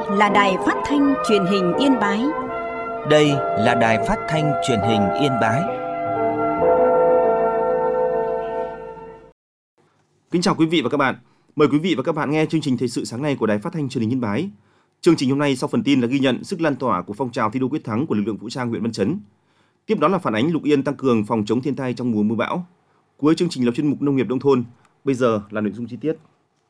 là đài phát thanh truyền hình Yên Bái. Đây là đài phát thanh truyền hình Yên Bái. Kính chào quý vị và các bạn. Mời quý vị và các bạn nghe chương trình thời sự sáng nay của đài phát thanh truyền hình Yên Bái. Chương trình hôm nay sau phần tin là ghi nhận sức lan tỏa của phong trào thi đua quyết thắng của lực lượng vũ trang huyện Văn Chấn. Tiếp đó là phản ánh Lục Yên tăng cường phòng chống thiên tai trong mùa mưa bão. Cuối chương trình là chuyên mục nông nghiệp nông thôn. Bây giờ là nội dung chi tiết.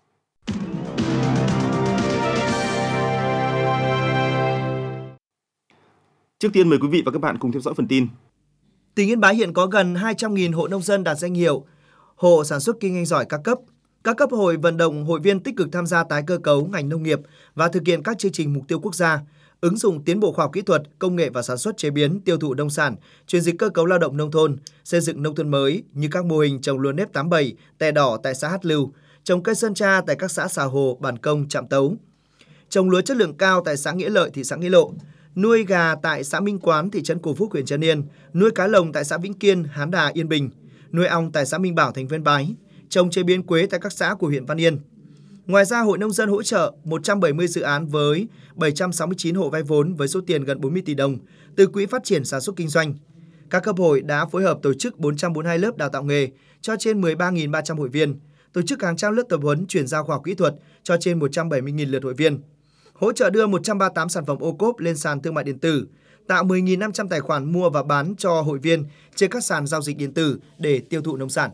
Trước tiên mời quý vị và các bạn cùng theo dõi phần tin. Tỉnh Yên Bái hiện có gần 200.000 hộ nông dân đạt danh hiệu hộ sản xuất kinh doanh giỏi các cấp. Các cấp hội vận động hội viên tích cực tham gia tái cơ cấu ngành nông nghiệp và thực hiện các chương trình mục tiêu quốc gia, ứng dụng tiến bộ khoa học kỹ thuật, công nghệ và sản xuất chế biến, tiêu thụ nông sản, chuyển dịch cơ cấu lao động nông thôn, xây dựng nông thôn mới như các mô hình trồng lúa nếp 87, tè đỏ tại xã Hát Lưu, trồng cây sơn tra tại các xã Xà Hồ, Bản Công, Trạm Tấu, trồng lúa chất lượng cao tại xã Nghĩa Lợi, thị xã Nghĩa Lộ, nuôi gà tại xã Minh Quán, thị trấn Cổ Phúc, huyện Trấn Yên, nuôi cá lồng tại xã Vĩnh Kiên, Hán Đà, Yên Bình, nuôi ong tại xã Minh Bảo, thành phố Yên Bái, trồng chế biến quế tại các xã của huyện Văn Yên. Ngoài ra, Hội Nông dân hỗ trợ 170 dự án với 769 hộ vay vốn với số tiền gần 40 tỷ đồng từ Quỹ Phát triển Sản xuất Kinh doanh. Các cấp hội đã phối hợp tổ chức 442 lớp đào tạo nghề cho trên 13.300 hội viên, tổ chức hàng trăm lớp tập huấn chuyển giao khoa học kỹ thuật cho trên 170.000 lượt hội viên, hỗ trợ đưa 138 sản phẩm ô cốp lên sàn thương mại điện tử, tạo 10.500 tài khoản mua và bán cho hội viên trên các sàn giao dịch điện tử để tiêu thụ nông sản.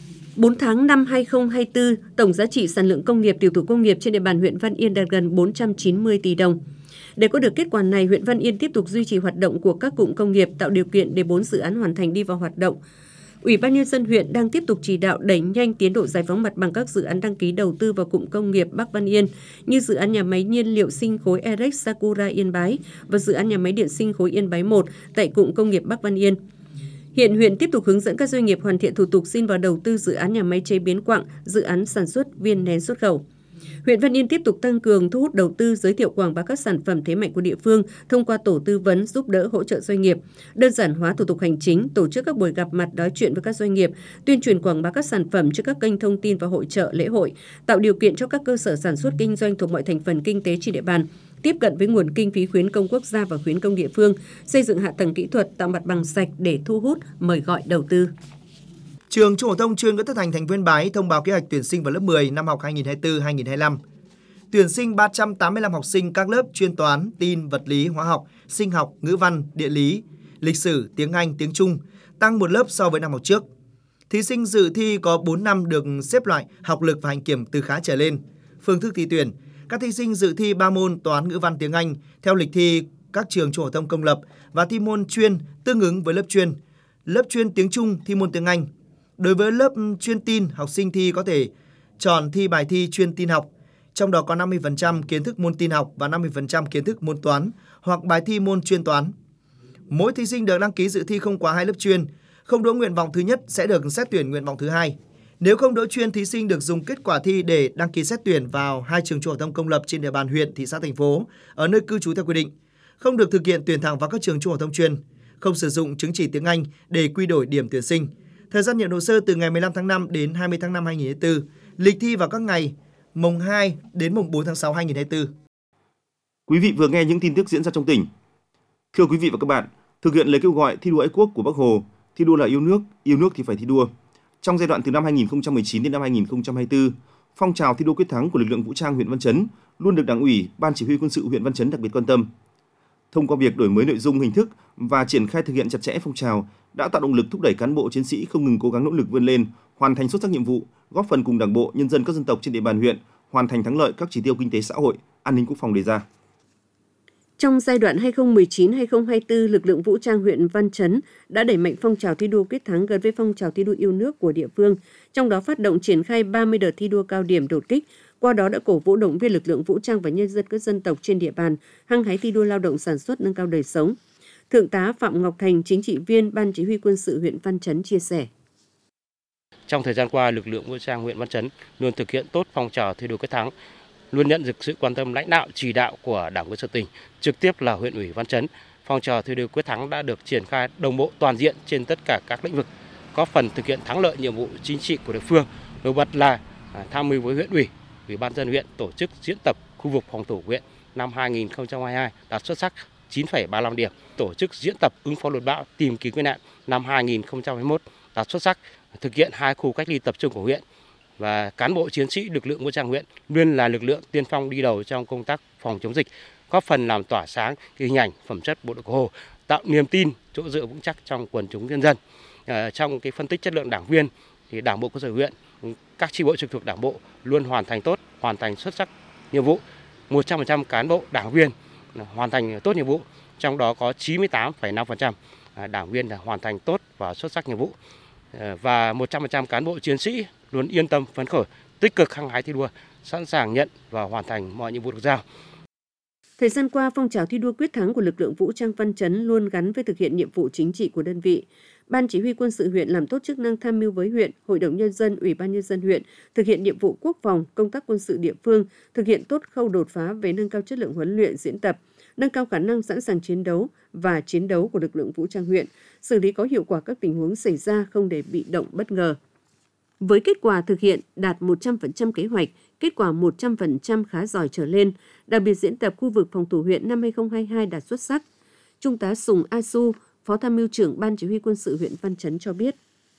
4 tháng năm 2024, tổng giá trị sản lượng công nghiệp tiểu thủ công nghiệp trên địa bàn huyện Văn Yên đạt gần 490 tỷ đồng. Để có được kết quả này, huyện Văn Yên tiếp tục duy trì hoạt động của các cụm công nghiệp, tạo điều kiện để 4 dự án hoàn thành đi vào hoạt động. Ủy ban nhân dân huyện đang tiếp tục chỉ đạo đẩy nhanh tiến độ giải phóng mặt bằng các dự án đăng ký đầu tư vào cụm công nghiệp Bắc Văn Yên như dự án nhà máy nhiên liệu sinh khối Erex Sakura Yên Bái và dự án nhà máy điện sinh khối Yên Bái 1 tại cụm công nghiệp Bắc Văn Yên. Hiện huyện tiếp tục hướng dẫn các doanh nghiệp hoàn thiện thủ tục xin vào đầu tư dự án nhà máy chế biến quặng, dự án sản xuất viên nén xuất khẩu. Huyện Văn Yên tiếp tục tăng cường thu hút đầu tư, giới thiệu quảng bá các sản phẩm thế mạnh của địa phương thông qua tổ tư vấn, giúp đỡ hỗ trợ doanh nghiệp, đơn giản hóa thủ tục hành chính, tổ chức các buổi gặp mặt nói chuyện với các doanh nghiệp, tuyên truyền quảng bá các sản phẩm trên các kênh thông tin và hội chợ, lễ hội, tạo điều kiện cho các cơ sở sản xuất kinh doanh thuộc mọi thành phần kinh tế trên địa bàn tiếp cận với nguồn kinh phí khuyến công quốc gia và khuyến công địa phương, xây dựng hạ tầng kỹ thuật, tạo mặt bằng sạch để thu hút, mời gọi đầu tư. Trường Trung học phổ thông chuyên Nguyễn Tất Thành, thành phố Yên Bái thông báo kế hoạch tuyển sinh vào lớp 10 năm học 2024-2025. Tuyển sinh 385 học sinh các lớp chuyên toán, tin, vật lý, hóa học, sinh học, ngữ văn, địa lý, lịch sử, tiếng Anh, tiếng Trung, tăng một lớp so với năm học trước. Thí sinh dự thi có 4 năm được xếp loại học lực và hành kiểm từ khá trở lên. Phương thức thi tuyển: các thí sinh dự thi 3 môn toán, ngữ văn, tiếng Anh theo lịch thi các trường trung học phổ thông công lập và thi môn chuyên tương ứng với lớp chuyên. Lớp chuyên tiếng Trung thi môn tiếng Anh. Đối với lớp chuyên tin, học sinh thi có thể chọn thi bài thi chuyên tin học, trong đó có 50% kiến thức môn tin học và 50% kiến thức môn toán hoặc bài thi môn chuyên toán. Mỗi thí sinh được đăng ký dự thi không quá 2 lớp chuyên, không đỗ nguyện vọng thứ nhất sẽ được xét tuyển nguyện vọng thứ hai. Nếu không đỗ chuyên, thí sinh được dùng kết quả thi để đăng ký xét tuyển vào 2 trường trung học phổ thông công lập trên địa bàn huyện, thị xã, thành phố ở nơi cư trú theo quy định. Không được thực hiện tuyển thẳng vào các trường trung học phổ thông chuyên, không sử dụng chứng chỉ tiếng Anh để quy đổi điểm tuyển sinh. Thời gian nhận hồ sơ từ ngày 15 tháng 5 đến 20 tháng 5 2024, lịch thi vào các ngày mùng 2 đến mùng 4 tháng 6 2024. Quý vị vừa nghe những tin tức diễn ra trong tỉnh. Thưa quý vị và các bạn, thực hiện lời kêu gọi thi đua ái quốc của Bác Hồ, thi đua là yêu nước thì phải thi đua. Trong giai đoạn từ năm 2019 đến năm 2024, phong trào thi đua quyết thắng của lực lượng vũ trang huyện Văn Chấn luôn được Đảng ủy, Ban Chỉ huy Quân sự huyện Văn Chấn đặc biệt quan tâm. Thông qua việc đổi mới nội dung, hình thức và triển khai thực hiện chặt chẽ phong trào đã tạo động lực thúc đẩy cán bộ chiến sĩ không ngừng cố gắng nỗ lực vươn lên, hoàn thành xuất sắc nhiệm vụ, góp phần cùng Đảng bộ, nhân dân các dân tộc trên địa bàn huyện hoàn thành thắng lợi các chỉ tiêu kinh tế xã hội, an ninh quốc phòng đề ra. Trong giai đoạn 2019-2024, lực lượng vũ trang huyện Văn Chấn đã đẩy mạnh phong trào thi đua quyết thắng gắn với phong trào thi đua yêu nước của địa phương, trong đó phát động triển khai 30 đợt thi đua cao điểm đột kích, qua đó đã cổ vũ động viên lực lượng vũ trang và nhân dân các dân tộc trên địa bàn hăng hái thi đua lao động sản xuất, nâng cao đời sống. Thượng tá Phạm Ngọc Thành, chính trị viên Ban Chỉ huy Quân sự huyện Văn Chấn chia sẻ. Trong thời gian qua, lực lượng vũ trang huyện Văn Chấn luôn thực hiện tốt phong trào thi đua quyết thắng, luôn nhận được sự quan tâm lãnh đạo chỉ đạo của Đảng ủy sở tỉnh, trực tiếp là huyện ủy Văn Chấn. Phong trào thi đua quyết thắng đã được triển khai đồng bộ toàn diện trên tất cả các lĩnh vực, góp phần thực hiện thắng lợi nhiệm vụ chính trị của địa phương. Nổi bật là tham mưu với huyện ủy, Ủy ban nhân dân huyện tổ chức diễn tập khu vực phòng thủ huyện năm 2022 đạt xuất sắc 9,35 điểm. Tổ chức diễn tập ứng phó lụt bão tìm kiếm cứu nạn năm 2021 đạt xuất sắc. Thực hiện 2 khu cách ly tập trung của huyện và cán bộ chiến sĩ lực lượng vũ trang huyện luôn là lực lượng tiên phong đi đầu trong công tác phòng chống dịch, góp phần làm tỏa sáng hình ảnh phẩm chất bộ đội Cụ Hồ, tạo niềm tin, chỗ dựa vững chắc trong quần chúng nhân dân. Trong cái phân tích chất lượng đảng viên thì Đảng bộ cơ sở huyện, các chi bộ trực thuộc Đảng bộ luôn hoàn thành tốt, hoàn thành xuất sắc nhiệm vụ. 100% cán bộ đảng viên hoàn thành tốt nhiệm vụ, trong đó có 98,5% đảng viên là hoàn thành tốt và xuất sắc nhiệm vụ. Và 100% cán bộ chiến sĩ luôn yên tâm, phấn khởi, tích cực hăng hái thi đua, sẵn sàng nhận và hoàn thành mọi nhiệm vụ được giao. Thời gian qua, phong trào thi đua quyết thắng của lực lượng vũ trang Văn Chấn luôn gắn với thực hiện nhiệm vụ chính trị của đơn vị. Ban Chỉ huy Quân sự huyện làm tốt chức năng tham mưu với huyện, Hội đồng Nhân dân, Ủy ban Nhân dân huyện, thực hiện nhiệm vụ quốc phòng, công tác quân sự địa phương, thực hiện tốt khâu đột phá về nâng cao chất lượng huấn luyện, diễn tập, nâng cao khả năng sẵn sàng chiến đấu và chiến đấu của lực lượng vũ trang huyện, xử lý có hiệu quả các tình huống xảy ra không để bị động bất ngờ. Với kết quả thực hiện đạt 100% kế hoạch, kết quả 100% khá giỏi trở lên, đặc biệt diễn tập khu vực phòng thủ huyện năm 2022 đạt xuất sắc. Trung tá Sùng A Su, Phó Tham mưu trưởng Ban Chỉ huy Quân sự huyện Văn Chấn cho biết.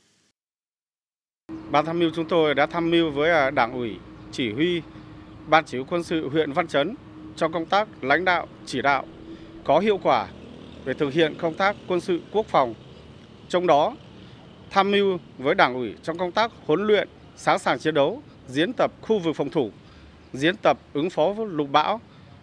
Ban tham mưu chúng tôi đã tham mưu với Đảng ủy, Chỉ huy, Ban Chỉ huy Quân sự huyện Văn Chấn trong công tác lãnh đạo, chỉ đạo có hiệu quả về thực hiện công tác quân sự quốc phòng. Trong đó, tham mưu với Đảng ủy trong công tác huấn luyện, sẵn sàng chiến đấu, diễn tập khu vực phòng thủ, diễn tập ứng phó với lụt bão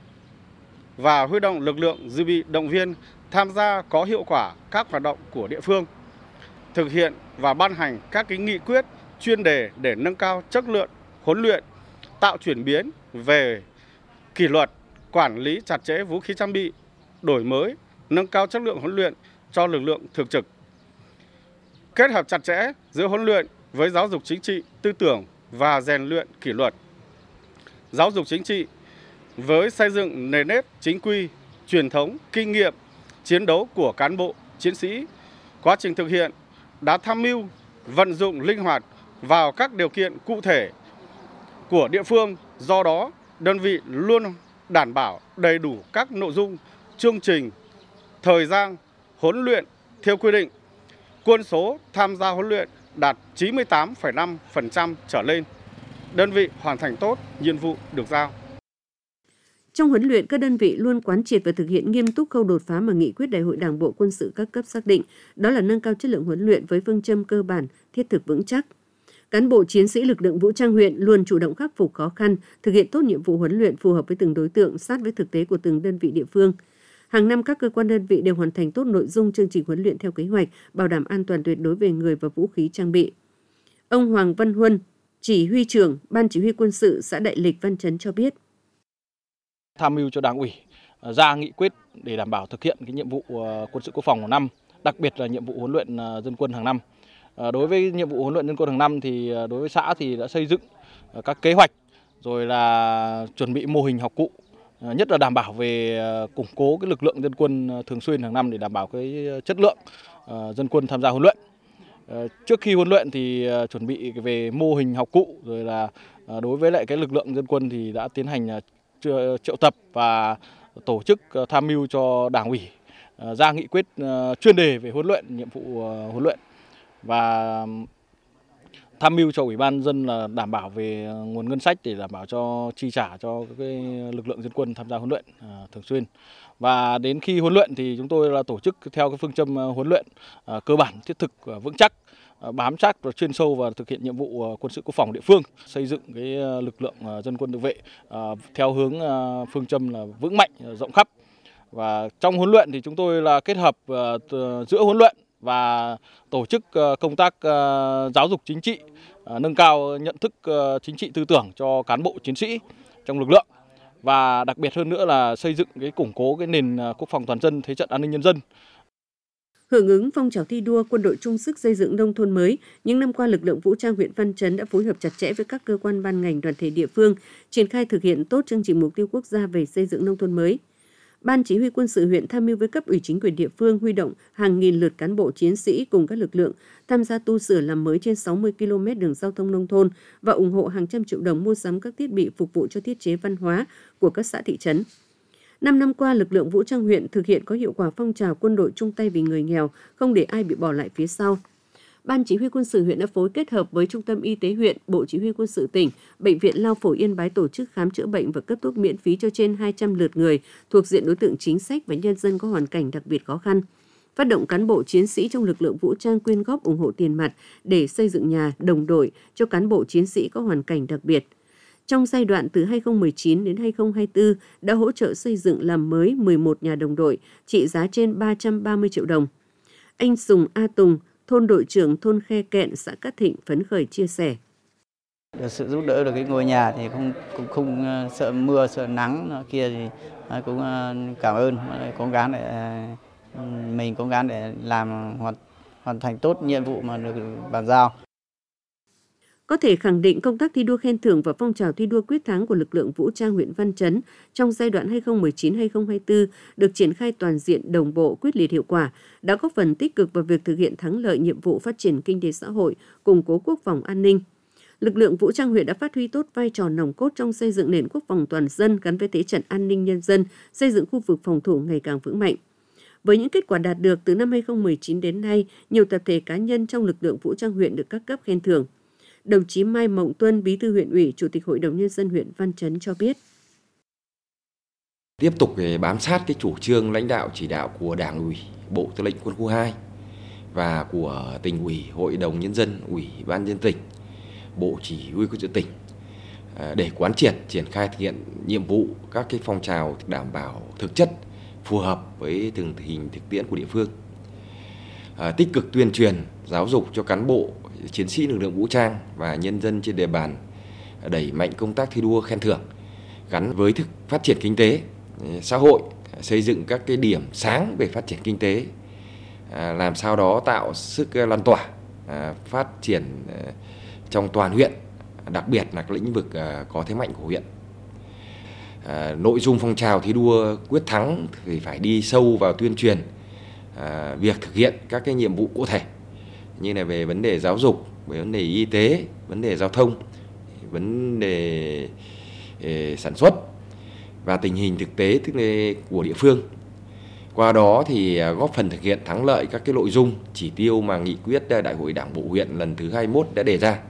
và huy động lực lượng dự bị động viên tham gia có hiệu quả các hoạt động của địa phương, thực hiện và ban hành các nghị quyết chuyên đề để nâng cao chất lượng huấn luyện, tạo chuyển biến về kỷ luật, quản lý chặt chẽ vũ khí trang bị, đổi mới, nâng cao chất lượng huấn luyện cho lực lượng thường trực. Kết hợp chặt chẽ giữa huấn luyện với giáo dục chính trị, tư tưởng và rèn luyện kỷ luật. Giáo dục chính trị với xây dựng nền nếp chính quy, truyền thống, kinh nghiệm chiến đấu của cán bộ, chiến sĩ. Quá trình thực hiện đã tham mưu vận dụng linh hoạt vào các điều kiện cụ thể của địa phương. Do đó, đơn vị luôn đảm bảo đầy đủ các nội dung, chương trình, thời gian huấn luyện theo quy định. Quân số tham gia huấn luyện đạt 98,5% trở lên. Đơn vị hoàn thành tốt nhiệm vụ được giao. Trong huấn luyện, các đơn vị luôn quán triệt và thực hiện nghiêm túc khâu đột phá mà nghị quyết Đại hội Đảng bộ quân sự các cấp xác định, đó là nâng cao chất lượng huấn luyện với phương châm cơ bản, thiết thực vững chắc. Cán bộ chiến sĩ lực lượng vũ trang huyện luôn chủ động khắc phục khó khăn, thực hiện tốt nhiệm vụ huấn luyện phù hợp với từng đối tượng, sát với thực tế của từng đơn vị địa phương. Hàng năm, các cơ quan đơn vị đều hoàn thành tốt nội dung chương trình huấn luyện theo kế hoạch, bảo đảm an toàn tuyệt đối về người và vũ khí trang bị. Ông Hoàng Văn Huân, Chỉ huy trưởng Ban Chỉ huy Quân sự xã Đại Lịch, Văn Chấn cho biết. Tham mưu cho Đảng ủy ra nghị quyết để đảm bảo thực hiện cái nhiệm vụ quân sự quốc phòng hàng năm, đặc biệt là nhiệm vụ huấn luyện dân quân hàng năm. Đối với nhiệm vụ huấn luyện dân quân hàng năm thì đối với xã thì đã xây dựng các kế hoạch rồi là chuẩn bị mô hình học cụ, nhất là đảm bảo về củng cố cái lực lượng dân quân thường xuyên hàng năm để đảm bảo cái chất lượng dân quân tham gia huấn luyện. Trước khi huấn luyện thì chuẩn bị về mô hình học cụ, rồi là đối với lại cái lực lượng dân quân thì đã tiến hành triệu tập và tổ chức tham mưu cho Đảng ủy ra nghị quyết chuyên đề về huấn luyện, nhiệm vụ huấn luyện và tham mưu cho Ủy ban dân là đảm bảo về nguồn ngân sách để đảm bảo cho chi trả cho cái lực lượng dân quân tham gia huấn luyện thường xuyên. Và đến khi huấn luyện thì chúng tôi là tổ chức theo cái phương châm huấn luyện cơ bản, thiết thực, vững chắc, bám chắc và chuyên sâu và thực hiện nhiệm vụ quân sự quốc phòng địa phương, xây dựng cái lực lượng dân quân tự vệ theo hướng phương châm là vững mạnh, rộng khắp. Và trong huấn luyện thì chúng tôi là kết hợp giữa huấn luyện và tổ chức công tác giáo dục chính trị, nâng cao nhận thức chính trị tư tưởng cho cán bộ chiến sĩ trong lực lượng, và đặc biệt hơn nữa là xây dựng cái củng cố cái nền quốc phòng toàn dân, thế trận an ninh nhân dân. Hưởng ứng phong trào thi đua quân đội chung sức xây dựng nông thôn mới, những năm qua lực lượng vũ trang huyện Văn Chấn đã phối hợp chặt chẽ với các cơ quan ban ngành đoàn thể địa phương, triển khai thực hiện tốt chương trình mục tiêu quốc gia về xây dựng nông thôn mới. Ban Chỉ huy Quân sự huyện tham mưu với cấp ủy chính quyền địa phương huy động hàng nghìn lượt cán bộ chiến sĩ cùng các lực lượng tham gia tu sửa làm mới trên 60 km đường giao thông nông thôn và ủng hộ hàng trăm triệu đồng mua sắm các thiết bị phục vụ cho thiết chế văn hóa của các xã thị trấn. 5 năm qua, lực lượng vũ trang huyện thực hiện có hiệu quả phong trào quân đội chung tay vì người nghèo, không để ai bị bỏ lại phía sau. Ban Chỉ huy Quân sự huyện đã phối kết hợp với Trung tâm Y tế huyện, Bộ Chỉ huy Quân sự tỉnh, Bệnh viện Lao Phổi Yên Bái tổ chức khám chữa bệnh và cấp thuốc miễn phí cho trên 200 lượt người thuộc diện đối tượng chính sách và nhân dân có hoàn cảnh đặc biệt khó khăn. Phát động cán bộ chiến sĩ trong lực lượng vũ trang quyên góp ủng hộ tiền mặt để xây dựng nhà đồng đội cho cán bộ chiến sĩ có hoàn cảnh đặc biệt. Trong giai đoạn từ 2019 đến 2024 đã hỗ trợ xây dựng làm mới 11 nhà đồng đội trị giá trên 330 triệu đồng. Anh Sùng A Tùng, thôn đội trưởng thôn Khe Kẹn, xã Cát Thịnh phấn khởi chia sẻ. Được sự giúp đỡ được cái ngôi nhà thì cũng không sợ mưa, sợ nắng kia thì cũng cảm ơn, mình cố gắng để làm hoàn thành tốt nhiệm vụ mà được bàn giao. Có thể khẳng định công tác thi đua khen thưởng và phong trào thi đua quyết thắng của lực lượng vũ trang huyện Văn Chấn trong giai đoạn 2019-2024 được triển khai toàn diện, đồng bộ, quyết liệt, hiệu quả, đã góp phần tích cực vào việc thực hiện thắng lợi nhiệm vụ phát triển kinh tế xã hội, củng cố quốc phòng an ninh. Lực lượng vũ trang huyện đã phát huy tốt vai trò nòng cốt trong xây dựng nền quốc phòng toàn dân gắn với thế trận an ninh nhân dân, xây dựng khu vực phòng thủ ngày càng vững mạnh. Với những kết quả đạt được từ năm 2019 đến nay, nhiều tập thể cá nhân trong lực lượng vũ trang huyện được các cấp khen thưởng. Đồng chí Mai Mộng Tuân, Bí thư huyện ủy, Chủ tịch Hội đồng Nhân dân huyện Văn Chấn cho biết. Tiếp tục bám sát cái chủ trương lãnh đạo chỉ đạo của Đảng ủy, Bộ Tư lệnh Quân khu 2 và của Tỉnh ủy, Hội đồng Nhân dân, Ủy ban nhân dân tỉnh, Bộ Chỉ huy Quân sự tỉnh để quán triệt triển khai thực hiện nhiệm vụ các cái phong trào đảm bảo thực chất, phù hợp với tình hình thực tiễn của địa phương. Tích cực tuyên truyền, giáo dục cho cán bộ, chiến sĩ lực lượng vũ trang và nhân dân trên địa bàn, đẩy mạnh công tác thi đua khen thưởng gắn với phát triển kinh tế, xã hội, xây dựng các cái điểm sáng về phát triển kinh tế, làm sao đó tạo sức lan tỏa, phát triển trong toàn huyện, đặc biệt là các lĩnh vực có thế mạnh của huyện. Nội dung phong trào thi đua quyết thắng thì phải đi sâu vào tuyên truyền việc thực hiện các cái nhiệm vụ cụ thể như là về vấn đề giáo dục, về vấn đề y tế, vấn đề giao thông, vấn đề sản xuất và tình hình thực tế của địa phương. Qua đó thì góp phần thực hiện thắng lợi các cái nội dung, chỉ tiêu mà nghị quyết Đại hội Đảng bộ huyện lần thứ 21 đã đề ra.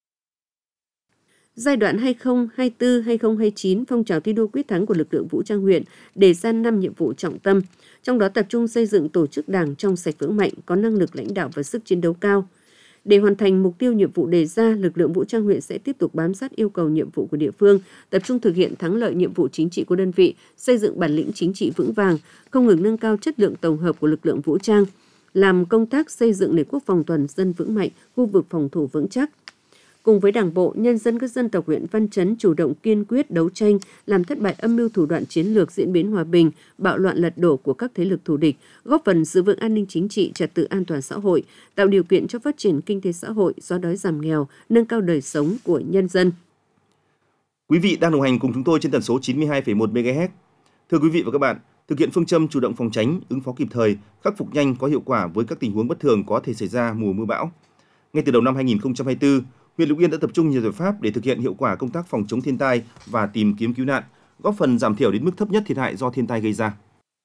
Giai đoạn 2024-2029, phong trào thi đua quyết thắng của lực lượng vũ trang huyện đề ra 5 nhiệm vụ trọng tâm, trong đó tập trung xây dựng tổ chức đảng trong sạch vững mạnh, có năng lực lãnh đạo và sức chiến đấu cao. Để hoàn thành mục tiêu nhiệm vụ đề ra, lực lượng vũ trang huyện sẽ tiếp tục bám sát yêu cầu nhiệm vụ của địa phương, tập trung thực hiện thắng lợi nhiệm vụ chính trị của đơn vị, xây dựng bản lĩnh chính trị vững vàng, không ngừng nâng cao chất lượng tổng hợp của lực lượng vũ trang, làm công tác xây dựng nền quốc phòng toàn dân vững mạnh, khu vực phòng thủ vững chắc. Cùng với Đảng bộ, nhân dân các dân tộc huyện Văn Chấn chủ động kiên quyết đấu tranh, làm thất bại âm mưu thủ đoạn chiến lược diễn biến hòa bình, bạo loạn lật đổ của các thế lực thù địch, góp phần giữ vững an ninh chính trị, trật tự an toàn xã hội, tạo điều kiện cho phát triển kinh tế xã hội, xóa đói giảm nghèo, nâng cao đời sống của nhân dân. Quý vị đang đồng hành cùng chúng tôi trên tần số 92,1 MHz. Thưa quý vị và các bạn, thực hiện phương châm chủ động phòng tránh, ứng phó kịp thời, khắc phục nhanh có hiệu quả với các tình huống bất thường có thể xảy ra mùa mưa bão. Ngay từ đầu năm 2024, huyện Lục Yên đã tập trung nhiều giải pháp để thực hiện hiệu quả công tác phòng chống thiên tai và tìm kiếm cứu nạn, góp phần giảm thiểu đến mức thấp nhất thiệt hại do thiên tai gây ra.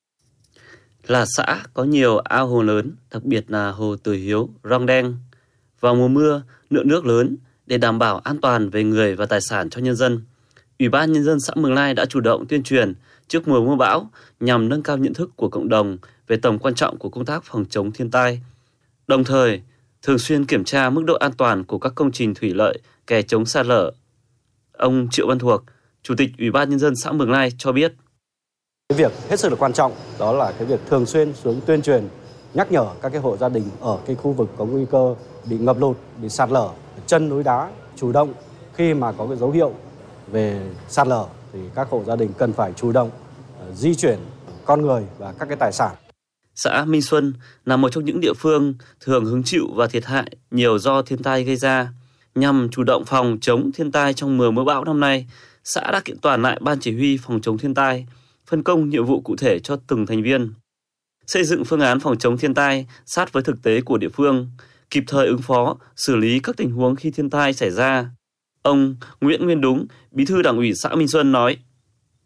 Là xã có nhiều ao hồ lớn, đặc biệt là hồ Từ Hiếu, Rong Đeng. Vào mùa mưa, lượng nước lớn để đảm bảo an toàn về người và tài sản cho nhân dân. Ủy ban Nhân dân xã Mường Lai đã chủ động tuyên truyền trước mùa mưa bão nhằm nâng cao nhận thức của cộng đồng về tầm quan trọng của công tác phòng chống thiên tai. Đồng thời, thường xuyên kiểm tra mức độ an toàn của các công trình thủy lợi, kè chống sạt lở. Ông Triệu Văn Thuộc, Chủ tịch Ủy ban Nhân dân xã Mường Lai cho biết. Cái việc hết sức là quan trọng đó là cái việc thường xuyên xuống tuyên truyền, nhắc nhở các cái hộ gia đình ở cái khu vực có nguy cơ bị ngập lụt, bị sạt lở, chân núi đá, chủ động khi mà có cái dấu hiệu về sạt lở thì các hộ gia đình cần phải chủ động di chuyển con người và các cái tài sản. Xã Minh Xuân là một trong những địa phương thường hứng chịu và thiệt hại nhiều do thiên tai gây ra. Nhằm chủ động phòng chống thiên tai trong mùa mưa bão năm nay, xã đã kiện toàn lại ban chỉ huy phòng chống thiên tai, phân công nhiệm vụ cụ thể cho từng thành viên, xây dựng phương án phòng chống thiên tai sát với thực tế của địa phương, kịp thời ứng phó, xử lý các tình huống khi thiên tai xảy ra. Ông Nguyễn Nguyên Đúng, Bí thư Đảng ủy xã Minh Xuân nói: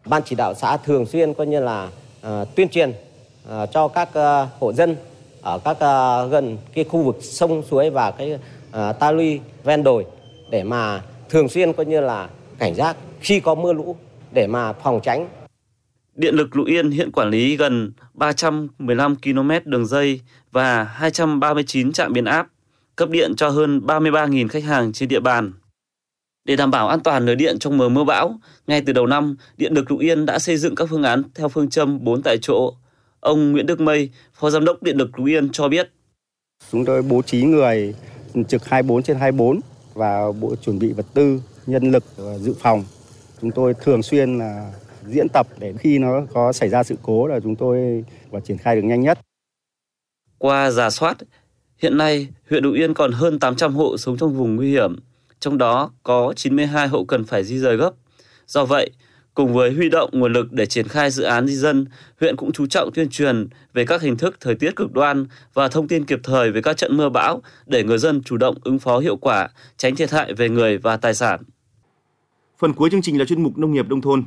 Ban chỉ đạo xã thường xuyên coi như là tuyên truyền cho các hộ dân ở các gần cái khu vực sông suối và cái ta luy ven đồi để mà thường xuyên coi như là cảnh giác khi có mưa lũ để mà phòng tránh. Điện lực Lục Yên hiện quản lý gần 315 km đường dây và 239 trạm biến áp, cấp điện cho hơn 33.000 khách hàng trên địa bàn. Để đảm bảo an toàn lưới điện trong mùa mưa bão, ngay từ đầu năm, Điện lực Lục Yên đã xây dựng các phương án theo phương châm 4 tại chỗ. Ông Nguyễn Đức Mây, Phó Giám đốc Điện lực Lục Yên cho biết. Chúng tôi bố trí người trực 24/24 và bộ chuẩn bị vật tư, nhân lực dự phòng. Chúng tôi thường xuyên là diễn tập để khi nó có xảy ra sự cố là chúng tôi triển khai được nhanh nhất. Qua rà soát, hiện nay huyện Lục Yên còn hơn 800 hộ sống trong vùng nguy hiểm, trong đó có 92 hộ cần phải di rời gấp. Do vậy, cùng với huy động nguồn lực để triển khai dự án di dân, huyện cũng chú trọng tuyên truyền về các hình thức thời tiết cực đoan và thông tin kịp thời về các trận mưa bão để người dân chủ động ứng phó hiệu quả, tránh thiệt hại về người và tài sản. Phần cuối chương trình là chuyên mục Nông nghiệp nông thôn.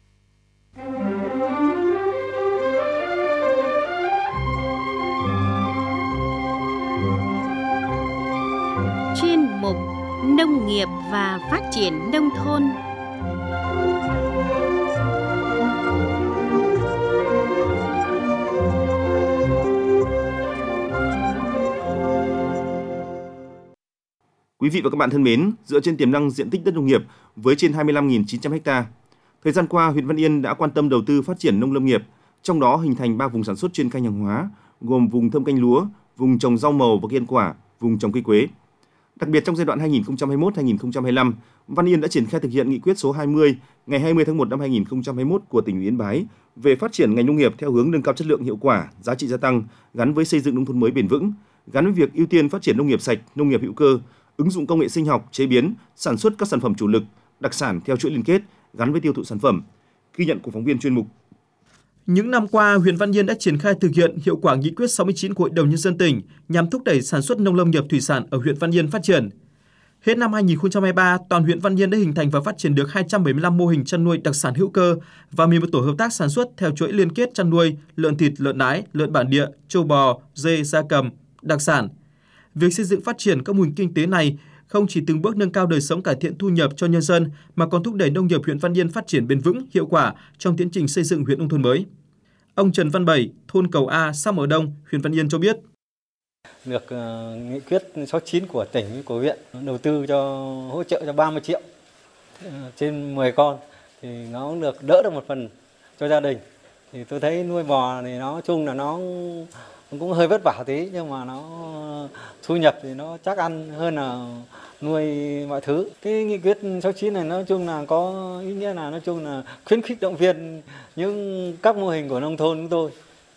Chuyên mục Nông nghiệp và phát triển nông thôn. Quý vị và các bạn thân mến, dựa trên tiềm năng diện tích đất nông nghiệp với trên 25.900 ha, thời gian qua huyện Văn Yên đã quan tâm đầu tư phát triển nông lâm nghiệp, trong đó hình thành 3 vùng sản xuất chuyên canh hàng hóa, gồm vùng thâm canh lúa, vùng trồng rau màu và cây ăn quả, vùng trồng cây quế. Đặc biệt trong giai đoạn 2021-2025, Văn Yên đã triển khai thực hiện nghị quyết số 20 ngày 20 tháng 1 năm 2021 của tỉnh ủy Yên Bái về phát triển ngành nông nghiệp theo hướng nâng cao chất lượng, hiệu quả, giá trị gia tăng gắn với xây dựng nông thôn mới bền vững, gắn với việc ưu tiên phát triển nông nghiệp sạch, nông nghiệp hữu cơ, ứng dụng công nghệ sinh học, chế biến, sản xuất các sản phẩm chủ lực, đặc sản theo chuỗi liên kết gắn với tiêu thụ sản phẩm. Ghi nhận của phóng viên chuyên mục. Những năm qua, huyện Văn Yên đã triển khai thực hiện hiệu quả nghị quyết 69 của Hội đồng Nhân dân tỉnh nhằm thúc đẩy sản xuất nông lâm nghiệp thủy sản ở huyện Văn Yên phát triển. Hết năm 2023, toàn huyện Văn Yên đã hình thành và phát triển được 275 mô hình chăn nuôi đặc sản hữu cơ và 11 tổ hợp tác sản xuất theo chuỗi liên kết chăn nuôi lợn thịt, lợn nái, lợn bản địa, trâu bò, dê, gia cầm, đặc sản. Việc xây dựng phát triển các mô hình kinh tế này không chỉ từng bước nâng cao đời sống, cải thiện thu nhập cho nhân dân mà còn thúc đẩy nông nghiệp huyện Văn Yên phát triển bền vững, hiệu quả trong tiến trình xây dựng huyện nông thôn mới. Ông Trần Văn Bảy, thôn Cầu A, xã Mở Đông, huyện Văn Yên cho biết. Được nghị quyết 69 của tỉnh, của huyện đầu tư hỗ trợ cho 30 triệu trên 10 con thì nó cũng được đỡ được một phần cho gia đình. Thì tôi thấy nuôi bò thì nói chung là nó cũng hơi vất vả tí nhưng mà nó thu nhập thì nó chắc ăn hơn là nuôi mọi thứ. Cái nghị quyết 69 này nói chung là có ý nghĩa là nói chung là khuyến khích động viên những các mô hình của nông thôn chúng tôi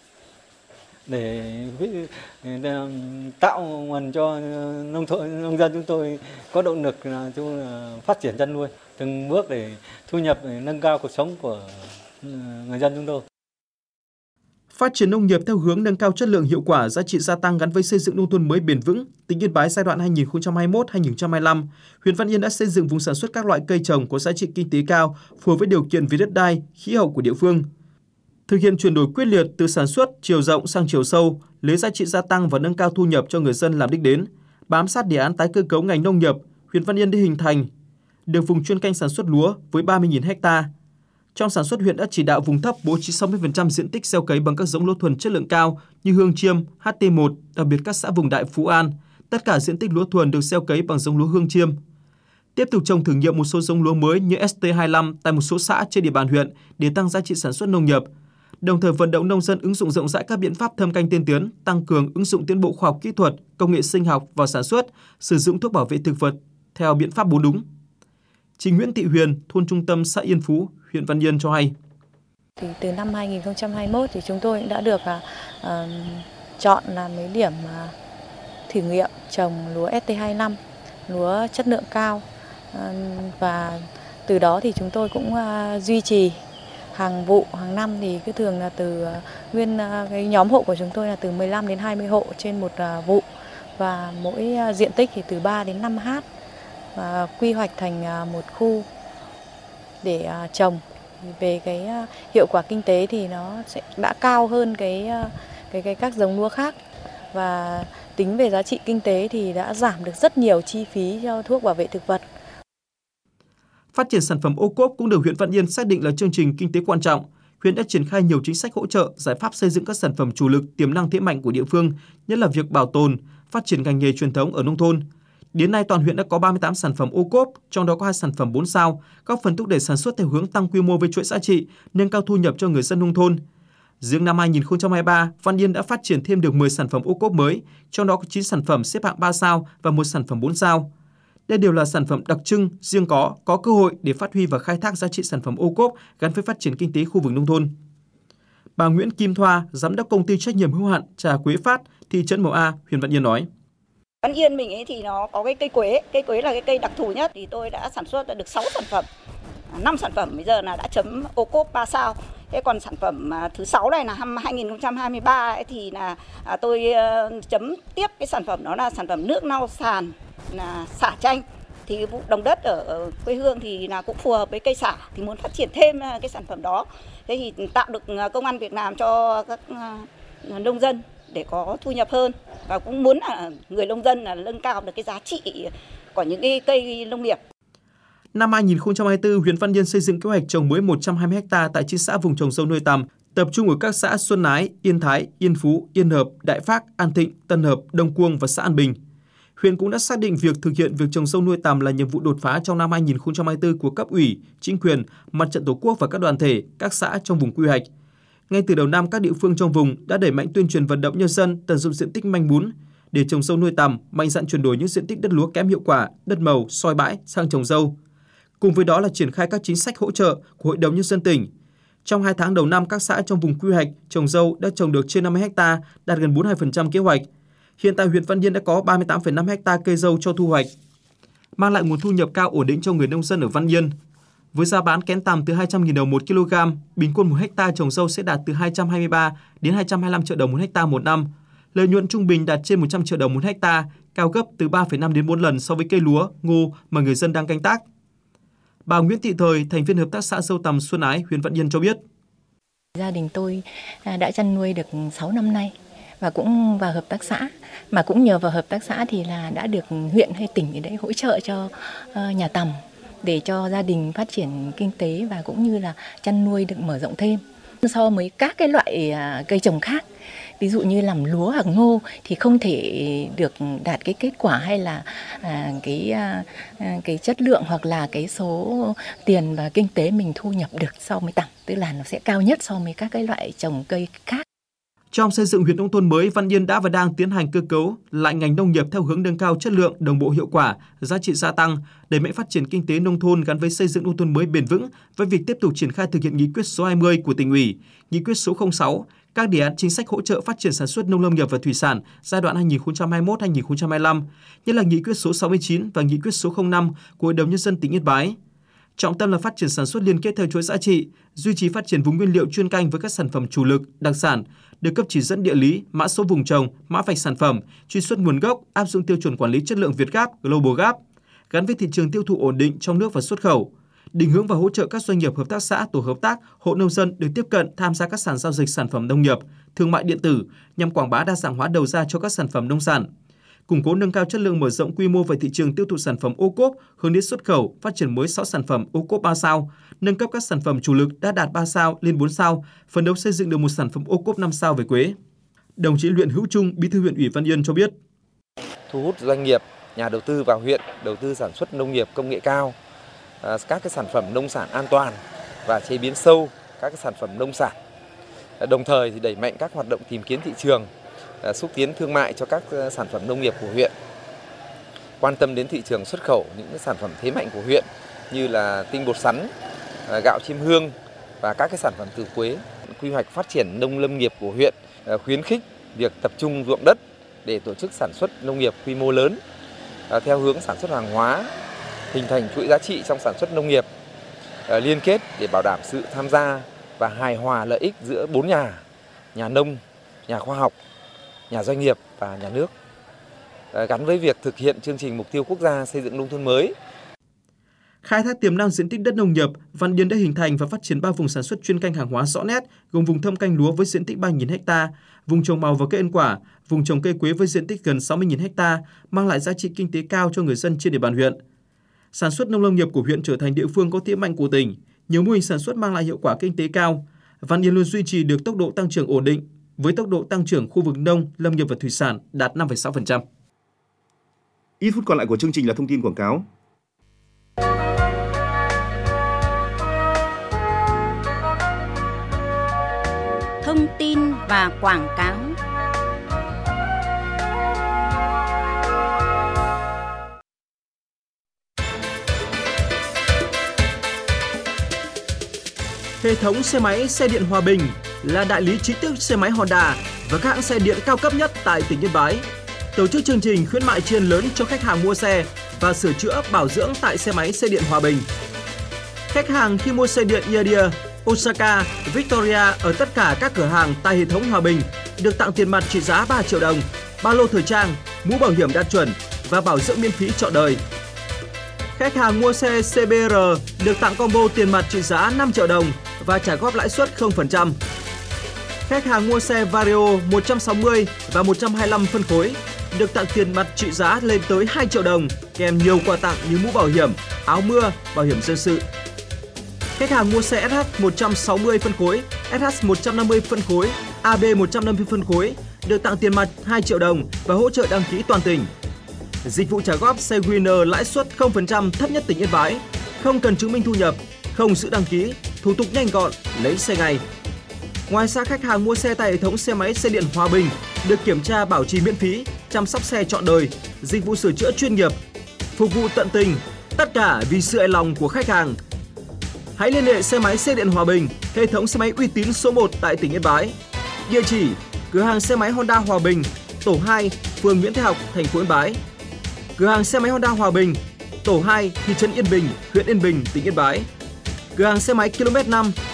để tạo nguồn cho nông dân chúng tôi có động lực phát triển chăn nuôi từng bước để thu nhập, để nâng cao cuộc sống của người dân chúng tôi. Phát triển nông nghiệp theo hướng nâng cao chất lượng, hiệu quả, giá trị gia tăng gắn với xây dựng nông thôn mới bền vững. Tỉnh Yên Bái giai đoạn 2021-2025, huyện Văn Yên đã xây dựng vùng sản xuất các loại cây trồng có giá trị kinh tế cao, phù hợp với điều kiện về đất đai, khí hậu của địa phương. Thực hiện chuyển đổi quyết liệt từ sản xuất chiều rộng sang chiều sâu, lấy giá trị gia tăng và nâng cao thu nhập cho người dân làm đích đến. Bám sát đề án tái cơ cấu ngành nông nghiệp, huyện Văn Yên đã hình thành được vùng chuyên canh sản xuất lúa với 30.000 ha. Trong sản xuất, huyện đã chỉ đạo vùng thấp bố trí 60% diện tích gieo cấy bằng các giống lúa thuần chất lượng cao như Hương Chiêm, HT1, đặc biệt các xã vùng Đại Phú An. Tất cả diện tích lúa thuần được gieo cấy bằng giống lúa Hương Chiêm. Tiếp tục trồng thử nghiệm một số giống lúa mới như ST25 tại một số xã trên địa bàn huyện để tăng giá trị sản xuất nông nghiệp. Đồng thời vận động nông dân ứng dụng rộng rãi các biện pháp thâm canh tiên tiến, tăng cường ứng dụng tiến bộ khoa học kỹ thuật, công nghệ sinh học vào sản xuất, sử dụng thuốc bảo vệ thực vật theo biện pháp 4 đúng. Chị Nguyễn Thị Huyền, thôn Trung Tâm, xã Yên Phú, huyện Văn Yên cho hay. Từ năm 2021 thì chúng tôi đã được chọn làm mấy điểm thử nghiệm trồng lúa ST25, lúa chất lượng cao, và từ đó thì chúng tôi cũng duy trì hàng vụ, hàng năm thì cứ thường là từ cái nhóm hộ của chúng tôi là từ 15 đến 20 hộ trên một vụ, và mỗi diện tích thì từ 3 đến 5 ha, và quy hoạch thành một khu để trồng Về cái hiệu quả kinh tế thì nó sẽ đã cao hơn các giống lúa khác, và tính về giá trị kinh tế thì đã giảm được rất nhiều chi phí cho thuốc bảo vệ thực vật. Phát triển sản phẩm ô cốp cũng được huyện Văn Yên xác định là chương trình kinh tế quan trọng. Huyện đã triển khai nhiều chính sách hỗ trợ, giải pháp xây dựng các sản phẩm chủ lực, tiềm năng thế mạnh của địa phương, nhất là việc bảo tồn, phát triển ngành nghề truyền thống ở nông thôn. Đến nay toàn huyện đã có 38 sản phẩm ô cốp, trong đó có 2 sản phẩm 4 sao, góp phần thúc đẩy sản xuất theo hướng tăng quy mô với chuỗi giá trị, nâng cao thu nhập cho người dân nông thôn. Riêng năm 2023, Văn Yên đã phát triển thêm được 10 sản phẩm ô cốp mới, trong đó có 9 sản phẩm xếp hạng 3 sao và 1 sản phẩm 4 sao. Đây đều là sản phẩm đặc trưng, riêng có cơ hội để phát huy và khai thác giá trị sản phẩm ô cốp gắn với phát triển kinh tế khu vực nông thôn. Bà Nguyễn Kim Thoa, giám đốc công ty trách nhiệm hữu hạn trà Quế Phát, thị trấn Mậu A, huyện Văn Yên nói: Văn Yên mình ấy thì nó có cái cây quế là cái cây đặc thù nhất, thì tôi đã sản xuất được 6 sản phẩm, 5 sản phẩm bây giờ là đã chấm ô cốp 3 sao. Thế còn sản phẩm thứ 6 này là năm 2023 ấy thì là tôi chấm tiếp cái sản phẩm đó là sản phẩm nước lau sàn là xả chanh. Thì đồng đất ở quê hương thì là cũng phù hợp với cây xả, thì muốn phát triển thêm cái sản phẩm đó. Thế thì tạo được công ăn việc làm cho các nông dân để có thu nhập hơn, và cũng muốn là người nông dân là nâng cao được cái giá trị của những cái cây nông nghiệp. Năm 2024, huyện Văn Yên xây dựng kế hoạch trồng mới 120 ha tại 9 xã vùng trồng dâu nuôi tầm, tập trung ở các xã Xuân Ái, Yên Thái, Yên Phú, Yên Hợp, Đại Phác, An Thịnh, Tân Hợp, Đông Cuông và xã An Bình. Huyện cũng đã xác định việc thực hiện việc trồng dâu nuôi tầm là nhiệm vụ đột phá trong năm 2024 của cấp ủy, chính quyền, Mặt trận Tổ quốc và các đoàn thể, các xã trong vùng quy hoạch. Ngay từ đầu năm, các địa phương trong vùng đã đẩy mạnh tuyên truyền vận động nhân dân tận dụng diện tích manh mún để trồng dâu nuôi tầm, mạnh dạn chuyển đổi những diện tích đất lúa kém hiệu quả, đất màu, soi bãi sang trồng dâu. Cùng với đó là triển khai các chính sách hỗ trợ của Hội đồng Nhân dân tỉnh. Trong 2 tháng đầu năm, các xã trong vùng quy hoạch trồng dâu đã trồng được trên 50 ha, đạt gần 42% kế hoạch. Hiện tại huyện Văn Yên đã có 38,5 ha cây dâu cho thu hoạch, mang lại nguồn thu nhập cao ổn định cho người nông dân ở Văn Yên. Với giá bán kén tằm từ 200.000 đồng 1 kg, bình quân 1 ha trồng dâu sẽ đạt từ 223 đến 225 triệu đồng 1 ha một năm. Lợi nhuận trung bình đạt trên 100 triệu đồng 1 ha, cao gấp từ 3,5 đến 4 lần so với cây lúa, ngô mà người dân đang canh tác. Bà Nguyễn Thị Thời, thành viên hợp tác xã dâu tằm Xuân Ái, huyện Văn Yên cho biết: Gia đình tôi đã chăn nuôi được 6 năm nay và cũng vào hợp tác xã, mà cũng nhờ vào hợp tác xã thì là đã được huyện hay tỉnh ở đấy hỗ trợ cho nhà tằm để cho gia đình phát triển kinh tế và cũng như là chăn nuôi được mở rộng thêm. So với các cái loại cây trồng khác, ví dụ như làm lúa hoặc ngô thì không thể được đạt cái kết quả hay là cái chất lượng hoặc là cái số tiền và kinh tế mình thu nhập được so với tằm, tức là nó sẽ cao nhất so với các cái loại trồng cây khác. Trong xây dựng huyện nông thôn mới, Văn Yên đã và đang tiến hành cơ cấu lại ngành nông nghiệp theo hướng nâng cao chất lượng, đồng bộ hiệu quả, giá trị gia tăng, đẩy mạnh phát triển kinh tế nông thôn gắn với xây dựng nông thôn mới bền vững với việc tiếp tục triển khai thực hiện nghị quyết số 20 của Tỉnh ủy, nghị quyết số 06, các đề án chính sách hỗ trợ phát triển sản xuất nông lâm nghiệp và thủy sản giai đoạn 2021-2025, như là nghị quyết số 69 và nghị quyết số 05 của Hội đồng Nhân dân tỉnh Yên Bái. Trọng tâm là phát triển sản xuất liên kết theo chuỗi giá trị, duy trì phát triển vùng nguyên liệu chuyên canh với các sản phẩm chủ lực, đặc sản, được cấp chỉ dẫn địa lý, mã số vùng trồng, mã vạch sản phẩm, truy xuất nguồn gốc, áp dụng tiêu chuẩn quản lý chất lượng Việt Gap, Global Gap, gắn với thị trường tiêu thụ ổn định trong nước và xuất khẩu, định hướng và hỗ trợ các doanh nghiệp hợp tác xã, tổ hợp tác, hộ nông dân được tiếp cận tham gia các sàn giao dịch sản phẩm nông nghiệp, thương mại điện tử nhằm quảng bá đa dạng hóa đầu ra cho các sản phẩm nông sản. Củng cố nâng cao chất lượng, mở rộng quy mô về thị trường tiêu thụ sản phẩm ô cốp, hướng đến xuất khẩu, phát triển mới 6 sản phẩm ô cốp 3 sao, nâng cấp các sản phẩm chủ lực đã đạt 3 sao lên 4 sao, phấn đấu xây dựng được một sản phẩm ô cốp 5 sao về quế. Đồng chí Luyện Hữu Trung, Bí thư huyện ủy Văn Yên cho biết: Thu hút doanh nghiệp, nhà đầu tư vào huyện đầu tư sản xuất nông nghiệp công nghệ cao, các cái sản phẩm nông sản an toàn và chế biến sâu các cái sản phẩm nông sản. Đồng thời thì đẩy mạnh các hoạt động tìm kiếm thị trường, xúc tiến thương mại cho các sản phẩm nông nghiệp của huyện. Quan tâm đến thị trường xuất khẩu những cái sản phẩm thế mạnh của huyện như là tinh bột sắn, gạo chiêm hương và các cái sản phẩm từ quế. Quy hoạch phát triển nông lâm nghiệp của huyện khuyến khích việc tập trung ruộng đất để tổ chức sản xuất nông nghiệp quy mô lớn theo hướng sản xuất hàng hóa, hình thành chuỗi giá trị trong sản xuất nông nghiệp, liên kết để bảo đảm sự tham gia và hài hòa lợi ích giữa 4 nhà nông, nhà khoa học, nhà doanh nghiệp và nhà nước, gắn với việc thực hiện chương trình mục tiêu quốc gia xây dựng nông thôn mới. Khai thác tiềm năng diện tích đất nông nghiệp, Văn Yên đã hình thành và phát triển 3 vùng sản xuất chuyên canh hàng hóa rõ nét, gồm vùng thâm canh lúa với diện tích 3.000 ha, vùng trồng màu và cây ăn quả, vùng trồng cây quế với diện tích gần 60.000 ha, mang lại giá trị kinh tế cao cho người dân trên địa bàn huyện. Sản xuất nông lâm nghiệp của huyện trở thành địa phương có thế mạnh của tỉnh, nhiều mô hình sản xuất mang lại hiệu quả kinh tế cao. Văn Yên luôn duy trì được tốc độ tăng trưởng ổn định, với tốc độ tăng trưởng khu vực nông, lâm nghiệp và thủy sản đạt 5,6%. Ít phút còn lại của chương trình là thông tin quảng cáo. Thông tin và quảng cáo. Hệ thống xe máy xe điện Hòa Bình là đại lý chính thức xe máy Honda và các hãng xe điện cao cấp nhất tại tỉnh Yên Bái. Tổ chức chương trình khuyến mại tri ân lớn cho khách hàng mua xe và sửa chữa bảo dưỡng tại xe máy xe điện Hòa Bình. Khách hàng khi mua xe điện Yadir, Osaka, Victoria ở tất cả các cửa hàng tại hệ thống Hòa Bình được tặng tiền mặt trị giá 3 triệu đồng, ba lô thời trang, mũ bảo hiểm đạt chuẩn và bảo dưỡng miễn phí trọn đời. Khách hàng mua xe CBR được tặng combo tiền mặt trị giá 5 triệu đồng và trả góp lãi suất 0%. Khách hàng mua xe Vario 160 và 125 phân khối được tặng tiền mặt trị giá lên tới 2 triệu đồng kèm nhiều quà tặng như mũ bảo hiểm, áo mưa, bảo hiểm dân sự. Khách hàng mua xe SH 160 phân khối, SH 150 phân khối, AB 150 phân khối được tặng tiền mặt 2 triệu đồng và hỗ trợ đăng ký toàn tỉnh. Dịch vụ trả góp xe Winner lãi suất 0% thấp nhất tỉnh Yên Bái, không cần chứng minh thu nhập, không giữ đăng ký, thủ tục nhanh gọn, lấy xe ngay. Ngoài ra, khách hàng mua xe tại hệ thống xe máy xe điện Hòa Bình được kiểm tra bảo trì miễn phí, chăm sóc xe trọn đời, dịch vụ sửa chữa chuyên nghiệp, phục vụ tận tình, tất cả vì sự hài lòng của khách hàng. Hãy liên hệ xe máy xe điện Hòa Bình, hệ thống xe máy uy tín số 1 tại tỉnh Yên Bái. Địa chỉ: cửa hàng xe máy Honda Hòa Bình, tổ 2, phường Nguyễn Thái Học, thành phố Yên Bái. Cửa hàng xe máy Honda Hòa Bình, tổ 2, thị trấn Yên Bình, huyện Yên Bình, tỉnh Yên Bái. Cửa hàng xe máy km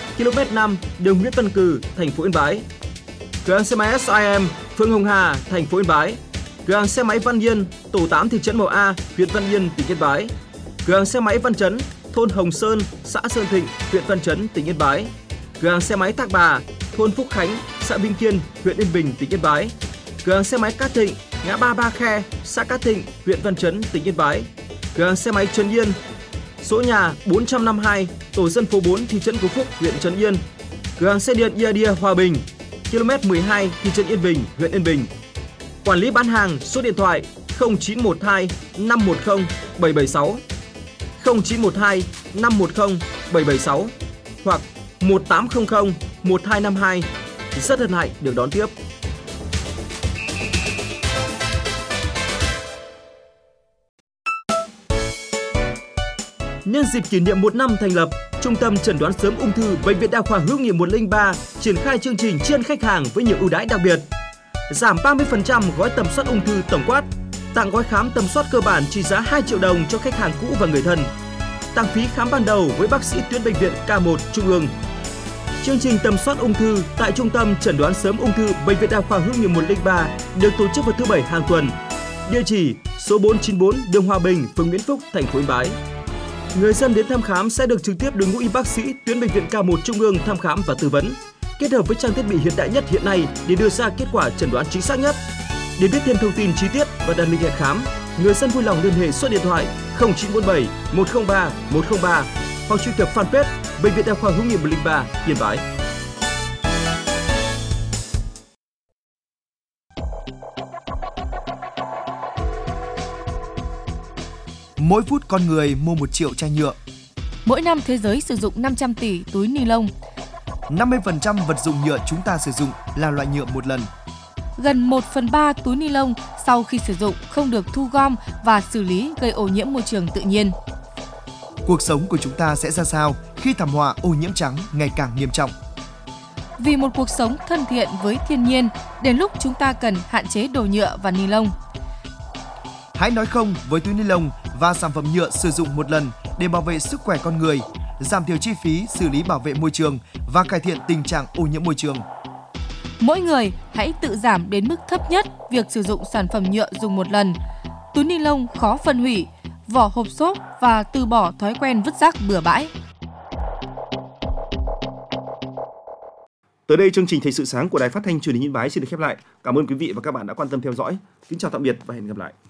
5, đường Nguyễn Văn Cừ, thành phố Yên Bái. Cửa hàng xe máy SIM, phường Hồng Hà, thành phố Yên Bái. Cửa hàng xe máy Văn Yên, tổ 8, thị trấn Mậu A, huyện Văn Yên, tỉnh Yên Bái. Cửa hàng xe máy Văn Chấn, thôn Hồng Sơn, xã Sơn Thịnh, huyện Văn Chấn, tỉnh Yên Bái. Cửa hàng xe máy Thác Bà, thôn Phúc Khánh, xã Vinh Kiên, huyện Yên Bình, tỉnh Yên Bái. Cửa hàng xe máy Cát Thịnh, ngã ba Ba Khe, xã Cát Thịnh, huyện Văn Chấn, tỉnh Yên Bái. Cửa hàng xe máy Trấn Yên, số nhà 452, tổ dân phố 4, thị trấn Phú Phúc, huyện Trấn Yên. Cửa hàng xe điện Yadir Hòa Bình, km 12, thị trấn Yên Bình, huyện Yên Bình. Quản lý bán hàng, số điện thoại 0912 510 776, 0912 510 776 hoặc 1800 1252. Rất hân hạnh được đón tiếp. Nhân dịp kỷ niệm 1 năm thành lập, Trung tâm Chẩn đoán sớm ung thư Bệnh viện Đa khoa Hữu nghị 103 triển khai chương trình tri ân khách hàng với nhiều ưu đãi đặc biệt. Giảm 30% gói tầm soát ung thư tổng quát, tặng gói khám tầm soát cơ bản trị giá 2 triệu đồng cho khách hàng cũ và người thân. Tặng phí khám ban đầu với bác sĩ tuyến bệnh viện K1 Trung ương. Chương trình tầm soát ung thư tại Trung tâm Chẩn đoán sớm ung thư Bệnh viện Đa khoa Hữu nghị 103 được tổ chức vào thứ Bảy hàng tuần. Địa chỉ: số 494 đường Hòa Bình, phường Nguyễn Phúc, thành phố Yên Bái. Người dân đến thăm khám sẽ được trực tiếp đội ngũ y bác sĩ tuyến bệnh viện K1 Trung ương thăm khám và tư vấn, kết hợp với trang thiết bị hiện đại nhất hiện nay để đưa ra kết quả chẩn đoán chính xác nhất. Để biết thêm thông tin chi tiết và đặt lịch hẹn khám, người dân vui lòng liên hệ số điện thoại 0947 103 103 hoặc truy cập fanpage Bệnh viện Đa khoa Hữu nghị 103 Yên Bái. Mỗi phút con người mua 1 triệu chai nhựa. Mỗi năm thế giới sử dụng 500 tỷ túi ni lông. 50% vật dụng nhựa chúng ta sử dụng là loại nhựa một lần. Gần 1/3 túi ni lông sau khi sử dụng không được thu gom và xử lý, gây ô nhiễm môi trường tự nhiên. Cuộc sống của chúng ta sẽ ra sao khi thảm họa ô nhiễm trắng ngày càng nghiêm trọng? Vì một cuộc sống thân thiện với thiên nhiên, đến lúc chúng ta cần hạn chế đồ nhựa và ni lông. Hãy nói không với túi ni lông và sản phẩm nhựa sử dụng một lần để bảo vệ sức khỏe con người, giảm thiểu chi phí xử lý bảo vệ môi trường và cải thiện tình trạng ô nhiễm môi trường. Mỗi người hãy tự giảm đến mức thấp nhất việc sử dụng sản phẩm nhựa dùng một lần. Túi ni lông khó phân hủy, vỏ hộp xốp và từ bỏ thói quen vứt rác bừa bãi. Tới đây chương trình Thời sự sáng của Đài Phát thanh Truyền hình Yên Bái xin được khép lại. Cảm ơn quý vị và các bạn đã quan tâm theo dõi. Kính chào tạm biệt và hẹn gặp lại.